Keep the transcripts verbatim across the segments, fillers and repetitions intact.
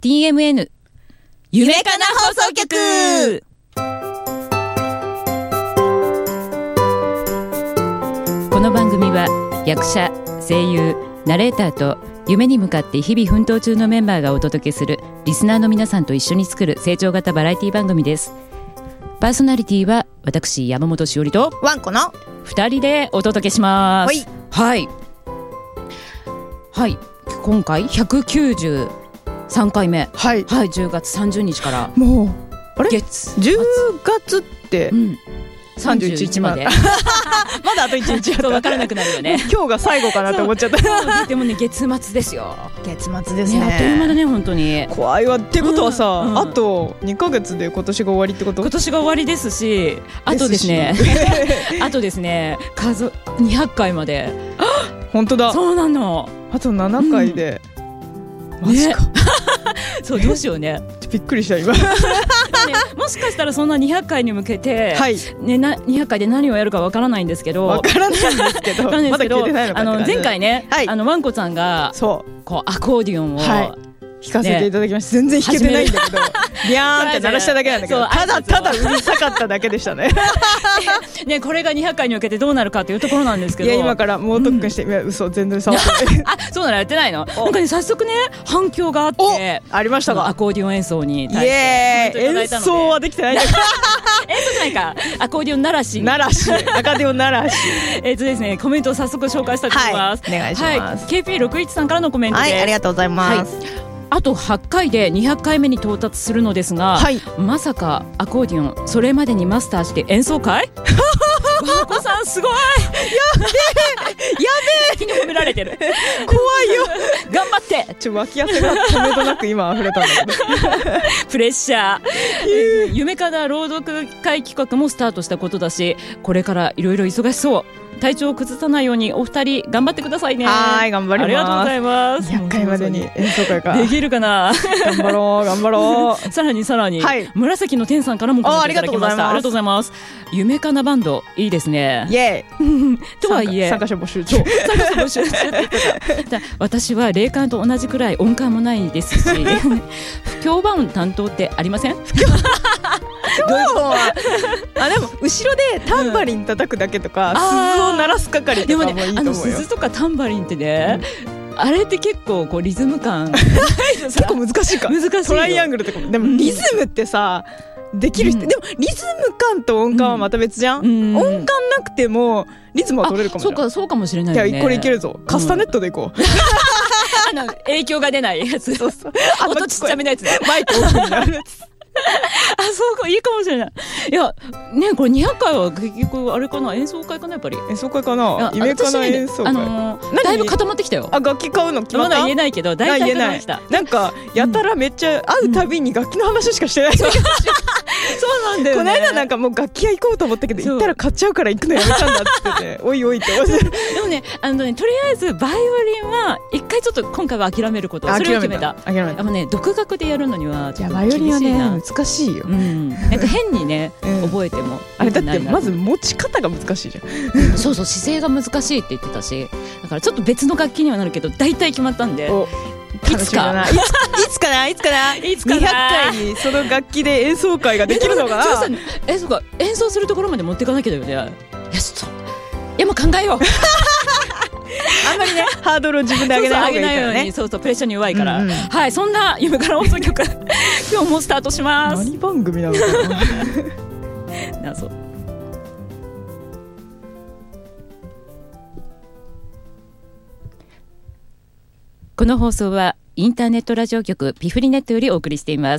ティーエムエヌ 夢かな放送局。この番組は役者、声優、ナレーターと夢に向かって日々奮闘中のメンバーがお届けするリスナーの皆さんと一緒に作る成長型バラエティ番組です。パーソナリティは私山本しおりとワンコのふたりでお届けします。はい、はいはい、今回ひゃくきゅうじゅうさんかいめ、はい、はい、じゅうがつさんじゅうにちからもうあれ月じゅうがつって、うん、 さんじゅういちまでまだあといちにちと分からなくなるよね今日が最後かなって思っちゃったでもね月末ですよ。 月末ですね。 あっという間だね本当に。 怖いわ。ってことはさ、うんうん、あとにかげつで今年が終わりってこと？ 今年が終わりですし、あとですねあとですね数にひゃっかいまで本当だ。 そうなの。 あとななかいで、うん、マジか、ね、 そうどうしようねびっくりした今ね、 もしかしたらそんなにひゃっかいに向けて、はいね、なにひゃっかいで何をやるかわからないんですけどわからないんですけどまだ聞いてないのかって感じ。 あの前回ね、はい、あのワンコさんがそうこうアコーディオンを、はい弾かせていただきました、ね、全然弾けてないんだけどビャーンって鳴らしただけなんだけどただただうるさかっただけでしたねね、これがにひゃっかいに向けてどうなるかというところなんですけど、 いや今から猛特訓して、うん、いや嘘全然触ってないあそうなのやってないの。なんかね早速ね反響があってありましたか。 アコーディオン演奏に対してイエーイ演奏はできてないんだけど演奏じゃないかアコーディオン鳴らし鳴らしアカディオン鳴らしえっとですねコメントを早速紹介したいと思います、 はい、お願いします、 はい、ケーピーろくじゅういち さんからのコメントです。 はい、ありがとうございます、 はい、あとはちかいでにひゃっかいめに到達するのですが、はい、まさかアコーディオンそれまでにマスターして演奏会ワンコさんすごいやべえやべえ気に褒められてる怖いよ頑張ってちょ脇汗が止めどなく今溢れたんだけどプレッシャー、えー、夢かな朗読会企画もスタートしたことだしこれからいろいろ忙しそう。体調を崩さないようにお二人頑張ってくださいね。 はい頑張ります。 ありがとうございます。 にひゃっかいまでに演奏会かできるかな頑張ろう頑張ろうさらにさらに、はい、紫の天さんからもコメントいただきました。ありがとうございます。夢かなバンドいいですね。 イエーイとはいえ参加者募集中参加者募集中って言ってた私は霊感と同じくらい音感もないですし不協和音担当ってありません？不協どういうことあでも後ろでタンバリン叩くだけとか、うん、鈴を鳴らす係とかもいいと思うよ。でもねあの鈴とかタンバリンってね、うん、あれって結構こうリズム感結構難しいか難しいよ。 トライアングルとかもでもリズムってさ、うん、できる人、うん、でもリズム感と音感はまた別じゃん、うん、音感なくてもリズムは取れるかもしれない。 そうかそうかもしれないよね。 いやこれいけるぞカスタネットでいこう、 うん、あの影響が出ないやつそうそう音ちっちゃめのやつねマイクオフになるやつあそうかいいかもしれない。いやねこれにひゃっかいは結局あれかな演奏会かなやっぱり演奏会かな夢かな演奏会、あのー、だいぶ固まってきたよ。 あ楽器買うの決まった？ まだ言えないけど大体買いました。 なんかやたらめっちゃ会うたびに楽器の話しかしてない、うん、そうなんだよね。 この間なんかもう楽器屋行こうと思ったけど行ったら買っちゃうから行くのやめたんだって言ってておいおいって思ってでもねあのねとりあえずバイオリンは一回ちょっと今回は諦めることそれを決めた。 諦めた。 あのね独学でやるのにはちょっと厳しいな。バイオリンはね難しいよ、 うん、なんか変にね、うん、覚えてもあれだってまず持ち方が難しいじゃんそうそう姿勢が難しいって言ってたしだからちょっと別の楽器にはなるけど大体決まったんでいつかいつかないつかないつかなにひゃっかいにその楽器で演奏会ができるのかなえそうか演奏するところまで持っていかなきゃだよね。いやちょっといやもう考えようあんまりねハードルを自分で上げない方がいいからね。 そうそうプレッシャーに弱いから、 うんうん、 はいそんな夢から放送局今日もスタートします。 何番組なのかな謎。この放送はインターネットラジオ局ピフリネットよりお送りしています。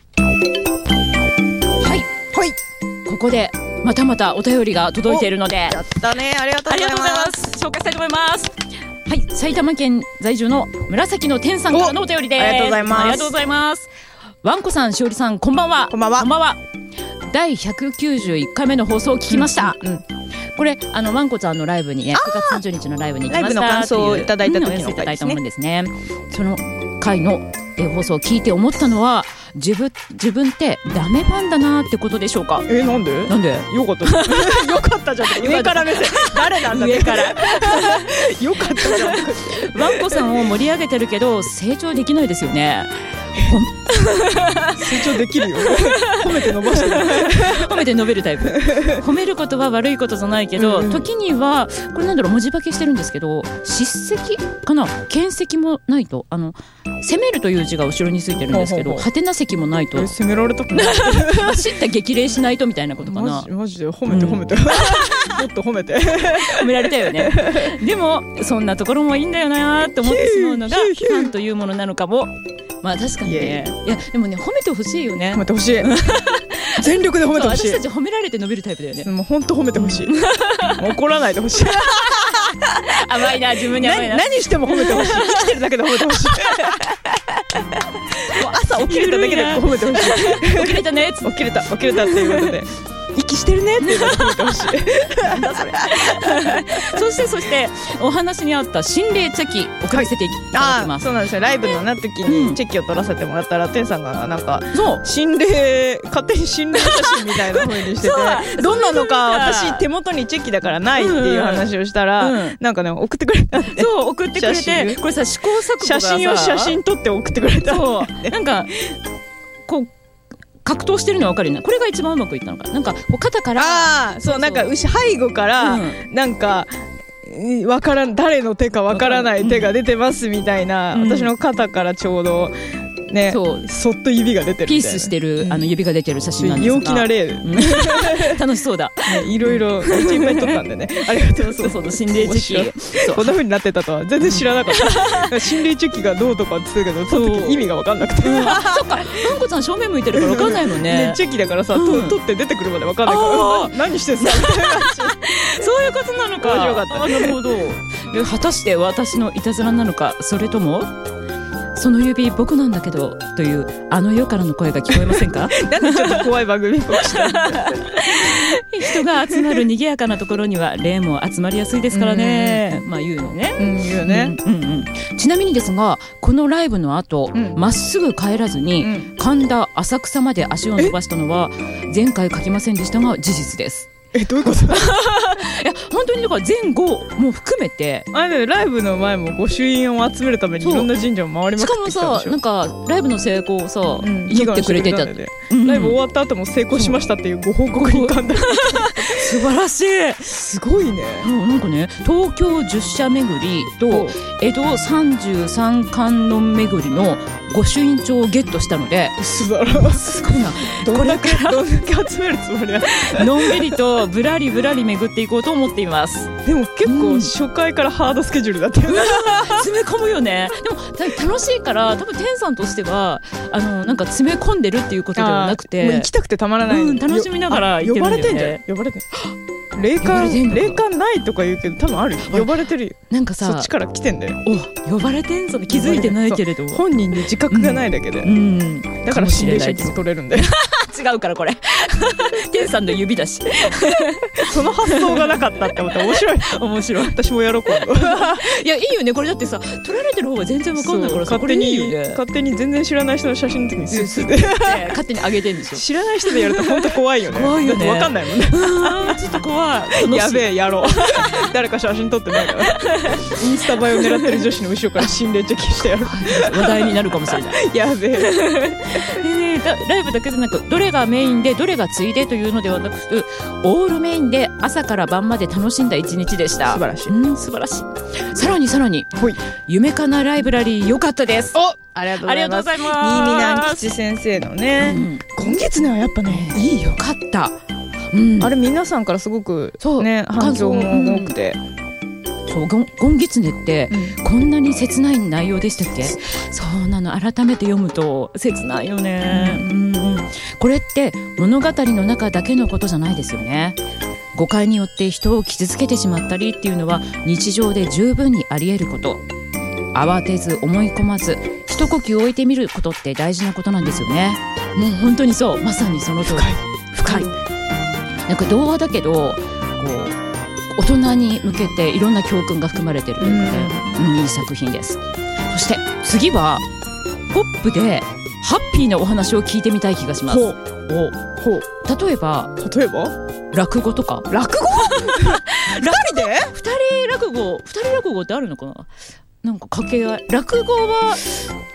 はいはいここでまたまたお便りが届いているのでやったねありがとうございます。 ます紹介したいと思います。はい、埼玉県在住の紫の天さんからのお便りです。 ありがとうございます。 ありがとうございます。ワンコさん、しおりさん、こんばんは。 こんばんは。 こんばんは。だいひゃくきゅうじゅういっかいめの放送を聞きました。うんうん、これあのワンコちゃんのライブにね、くがつさんじゅうにちのライブに行きましたっていうライブの感想をいただいた時の回ですね。ですねその回の放送を聞いて思ったのは。自分自分ってダメパンだなってことでしょうか。 えなんでなんでよかったよかったじゃん上から目線誰なんだ上からよかったじゃんワンコさんを盛り上げてるけど成長できないですよね。 成長できるよ褒めて伸ばして褒めて伸べるタイプ。褒めることは悪いことじゃないけど、うん、時にはこれなんだろう、文字化けしてるんですけど、叱責かな、見責もないと、あの攻めるという字が後ろについてるんですけど、はてな席もないと攻められたくない走った激励しないとみたいなことかな。 マジ、マジで褒めて褒めて、うん、もっと褒めて褒められたよね。でもそんなところもいいんだよなって思ってしまうのがファンというものなのかも。まあ確かにね。いやでもね、褒めてほしいよね。 褒めてほしい全力で褒めてほしい。 私たち褒められて伸びるタイプだよね。 もう本当褒めてほしい、うん、怒らないでほしい甘いな、自分に甘いな。 何しても褒めてほしい。生きてるだけで褒めてほしいもう朝起きれただけで褒めてほしい。 起きれたね、 起きれた起きれたっていうことで息してるねっていうのを褒めてほしいなんだそれそしてそしてお話にあった心霊チェキ送らせていただきます。 あ、そうなんですよ。ライブのな時にチェキを取らせてもらったら、天さんがなんか心霊、勝手に心霊写真みたいな風にしててどんなのか私手元にチェキだからないっていう話をしたら、うんうん、なんかね送ってくれたんで。 そう送ってくれて、これさ試行錯誤がさ、 写真を写真撮って送ってくれた。 そうなんかこう格闘してるの分かるよね。これが一番うまくいったのか。なんかこう肩から、 ああ、そう、なんか牛背後から、うん、なんかわからん、誰の手かわからない手が出てますみたいな、うん、私の肩からちょうどね、そうそっと指が出てるみたいな、 ピースしてる、うん、あの指が出てる写真なんですが、 陽気な例、うん、 楽しそうだ、 ね、いろいろいっぱい撮ったんでねありがとうございます。 そうそう、心霊チェキこんな風になってたとは全然知らなかった心霊チェキがどうとかって言ってたけど、その時意味が分かんなくて、うん、そっか、 まんこちゃん正面向いてるから分かんないもんねね、チェキだからさ、うん、撮って出てくるまで分かんないから何してんすかみたいなそういうことなのか。 面白かった、ね、 なるほど。で果たして私のいたずらなのか、それともその指僕なんだけどというあの世からの声が聞こえませんかなんでちょっと怖い番組っぽくした人が集まる賑やかなところには霊も集まりやすいですからね。まあ言うのね、 うん、言うね、 うんうんうん、ちなみにですが、このライブの後ま、うん、っすぐ帰らずに、うん、神田浅草まで足を伸ばしたのは前回書きませんでしたが事実です。 え、どういうこといや本当にだから前後も含めて、 あれ、ね、ライブの前も御朱印を集めるためにいろんな神社を回りまくってきたでしょ。 しかもさ、なんかライブの成功をさ、うん、祈ってくれてた、 うん、ライブ終わった後も成功しましたっていうご報告に神田素晴らしい、 すごいね。 なんかね、東京十社巡りと江戸三十三観音巡りの御朱印帳をゲットしたので、 素晴らしい、 すごいな。 どんだけどんだけ集めるつもりやのんびりとぶらりぶらり巡っていこうと思っています。 でも結構初回からハードスケジュールだったよね、 うん、詰め込むよね。でも楽しいから、多分天さんとしてはあのなんか詰め込んでるっていうことではなくて、 もう行きたくてたまらない、 うん、楽しみながら行ってるんだよね。呼ばれてんじゃん、 呼ばれてん霊感、霊感ないとか言うけど多分あるよ。呼ばれてるよ。 なんかさ、 そっちから来てんだよ。 お、呼ばれてんぞって気づいてないけれど本人に自覚がないだけで、うんうん、だから心霊写真撮れるんだよ違うからこれ天さんの指だしその発想がなかったって思ったら面白い面白い。 私もやろう今度いやいいよね、これだってさ、撮られてる方が全然わかんないからさ、 勝手にいいよね、 勝手に全然知らない人の写真の時にスースーで勝手に上げてるんでしょ。 知らない人でやると本当怖いよね。 怖いよね、 わかんないもんねちょっと怖いやべえ、やろう誰か写真撮ってないからインスタ映えを狙ってる女子の後ろから心霊チェキしてやる話題になるかもしれないやべえでね、ライブだけでなく、どれがメインでどれがついでというのではなく、オールメインで朝から晩まで楽しんだ一日でした。 素晴らしい、 うん、素晴らしい。さらにさらに、夢かなライブラリー良かったです。 お、ありがとうございます。 新見南吉先生のね、うん、今月ねはやっぱね、 いいよかった、 うん、あれ皆さんからすごくね反響も多くて、 そう、ゴン、ゴンギツネって、うん、こんなに切ない内容でしたっけ。そうなの、改めて読むと切ないよね、うんうん、これって物語の中だけのことじゃないですよね。誤解によって人を傷つけてしまったりっていうのは日常で十分にあり得ること。慌てず思い込まず一呼吸置いてみることって大事なことなんですよね。もう本当にそう、まさにその通り。深い、深い。なんか童話だけどこう大人に向けていろんな教訓が含まれているというかね、うん、いい作品です。そして次はポップでハッピーなお話を聞いてみたい気がします。ほうほう。例えば例えば落語とか。 落語二人で二人落語二人落語ってあるのかな。なんか掛け合い。落語は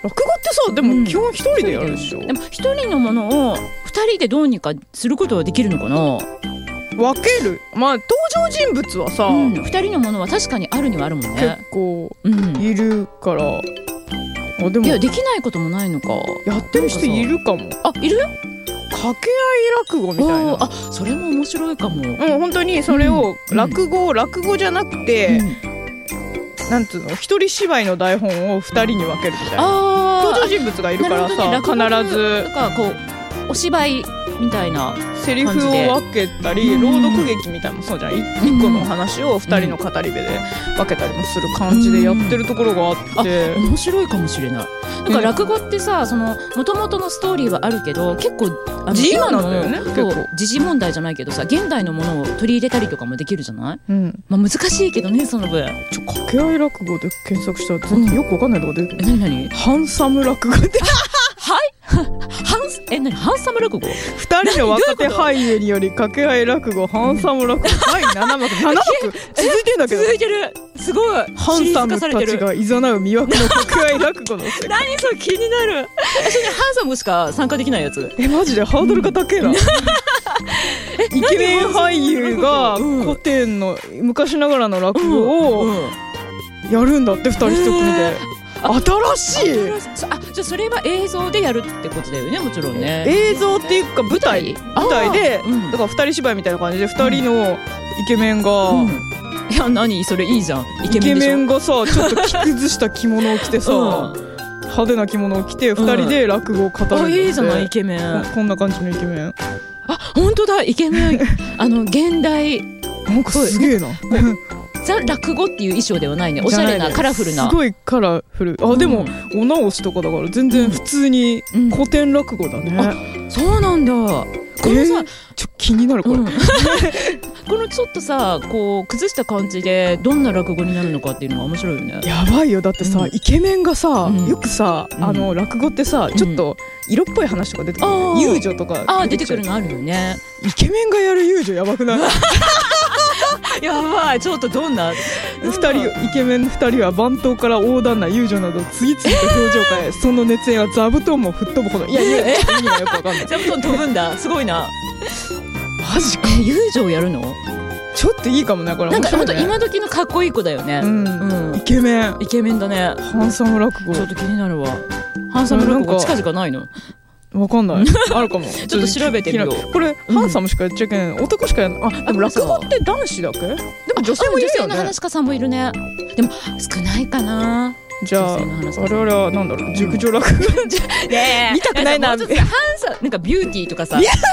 落語ってさでも基本一人でやるでしょ、うん、 でも一人のものを二人でどうにかすることはできるのかな。 分ける、まあ登場人物はさ、うん、 二人のものは確かにあるにはあるもんね。 結構いるから、うん、あでもいやできないこともないのか。 やってる人いるかも。 あいる？ 掛け合い落語みたいな。 あそれも面白いかも。もう本当にそれを落語、うん、落語じゃなくて、うん、なんつうの一人芝居の台本を二人に分けるみたいな。登場人物がいるからさ、ね、必ずだからこうお芝居みたいなセリフを分けたり、朗読劇みたいなもそうじゃん。一個の話を二人の語り部で分けたりもする感じでやってるところがあって、 うん、あ面白いかもしれない。なんか落語ってさ、その元々のストーリーはあるけど結構あの自由なんだよね。 結構時事問題じゃないけどさ、現代のものを取り入れたりとかもできるじゃない、うん、まあ難しいけどねその分。 ちょ掛け合い落語で検索したら全然よくわかんないとこ出てくる、 うん、何何ハンサム落語ってはいハンえ何ハンサム落語二人の若手俳優により掛け合い落語ハンサム落語だいななまくななまく続いてんだけど続いてるすごいハンサムたちが誘う魅惑の掛け合い落語の世界何それ気になるそれハンサムしか参加できないやつ。 えマジでハードルが高えな、うん、イケメン俳優が古典の昔ながらの落語をやるんだって二人一組で。新しい。 あじゃあそれは映像でやるってことだよね。もちろんね映像っていうか舞台舞台で、うん、だから二人芝居みたいな感じで二人のイケメンが、うんうん、いや何それいいじゃん。 イケメンでしょ。イケメンがさちょっと着崩した着物を着てさ、うん、派手な着物を着て二人で落語を語るんだって、うん、 あいいじゃないイケメンこ, こんな感じのイケメン。 あ本当だイケメンあの現代なんかすげえなザ・落語っていう衣装ではないね。おしゃれなカラフルなすごいカラフル。あでも、うん、お直しとかだから全然普通に古典落語だね、うんうん、あそうなんだ。このさ、 えー、ちょ気になるこれ、うん、このちょっとさこう崩した感じでどんな落語になるのかっていうのが面白いよね。 やばいよだってさ、うん、イケメンがさ、うん、よくさ、うん、あの落語ってさちょっと色っぽい話とか出てくる、うん、遊女とかあ出てくるのあるよね。 イケメンがやる遊女やばくないやばいちょっとどんなふたりイケメンふたりは番頭から横断な遊女など次々と表情変え、えー、その熱演は座布団も吹っ飛ぶほど。いやいや、えー、意味がよくわかんない。 座布団飛ぶんだすごいな。 マジか。 え遊女をやるのちょっといいかもねこれ。 なんか本当今時のかっこいい子だよね、うんうん、イケメンイケメンだね。 ハンサム落語ちょっと気になるわ。ハンサム落語近々ないのわかんないあるかもちょっと調べてみよう。 これ、うん、ハンサムしかやっちゃいけない。男しかやんない。あでも落語って男子だっけ。でも女性もいるよね。女性の話家さんもいるね。でも少ないかな。 じゃあ我々はなんだろう熟女落語、うん、 ね見たくないな。ハンサなんかビューティーとかさビュー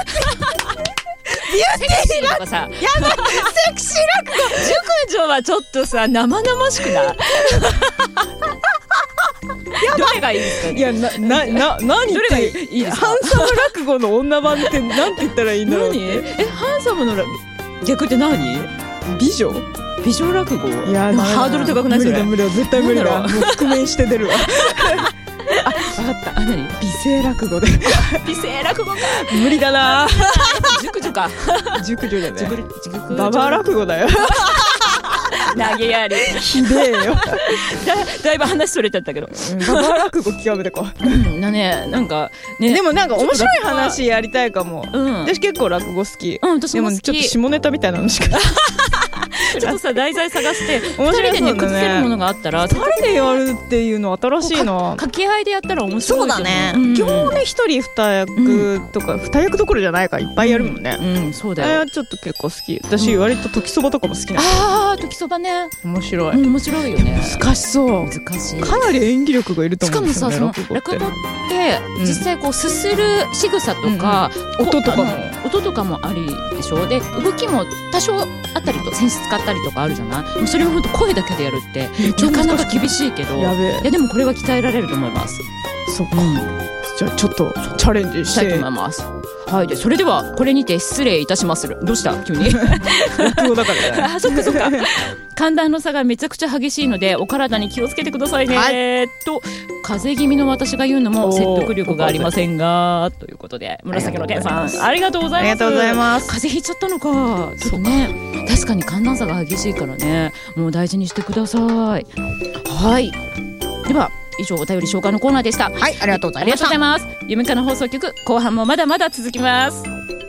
ティーとかさやばいセクシー落語熟女はちょっとさ生々しくないどれがいいですかね。 いやななな何どれがいいですか。 ハンサム落語の女版ってなんて言ったらいいんだろうって。 えハンサムの逆って何？ 美女？ 美女落語？ いやハードル高くない？ 無理だ無理だ絶対無理だ。もう覆面して出るわ。 あ分かった。あ何？ 美声落語で。 美声落語か。 無理だな。 熟女か。 熟女だね。ババア落語だよ。 投げやりひでえよだ, だいぶ話それちゃったけど、 うん、ババア落語極めてこう、 うん、だねなんかねでもなんか面白い話やりたいかも、うん、私結構落語好き、 うん、私も好き。 でもちょっと下ネタみたいなのしかちょっとさ題材探してふたりでね崩せるものがあったらふたりでやるっていうの新しいな。 掛け合いでやったら面白い。そうだね、 うん、基本ね一人二役とか、うん、二役どころじゃないからいっぱいやるもんね、 うんうん、そうだよ。 あれちょっと結構好き。私、うん、割と時そばとかも好きなの。 あー時そばね面白い、 うん、面白いよね。 難しそう。 難しい。 かなり演技力がいると思うんですよね。 しかもさその落語って実際こうすする仕草とか、 うん、音とかも音とかもありでしょ。で動きも多少あったりとセンス使ったりとかあるじゃない。それを本当声だけでやるってなかなか厳しいけど、 やべえ。 いやでもこれは鍛えられると思います。 そっか、うん、じゃあちょっとチャレンジしてしたいと思います。はい、でそれではこれにて失礼いたしまする。どうした急に落語だからね。 あそっかそっか寒暖の差がめちゃくちゃ激しいのでお体に気をつけてくださいね、はい、と風邪気味の私が言うのも説得力がありませんがということで紫の天さんありがとうございます。 ありがとうございます。 風邪ひいちゃったのか。ちょっとね確かに寒暖差が激しいからねもう大事にしてください。はいでは以上お便り紹介のコーナーでした。 はい、ありがとうございました。 ありがとうございます。ゆみかの放送局後半もまだまだ続きます。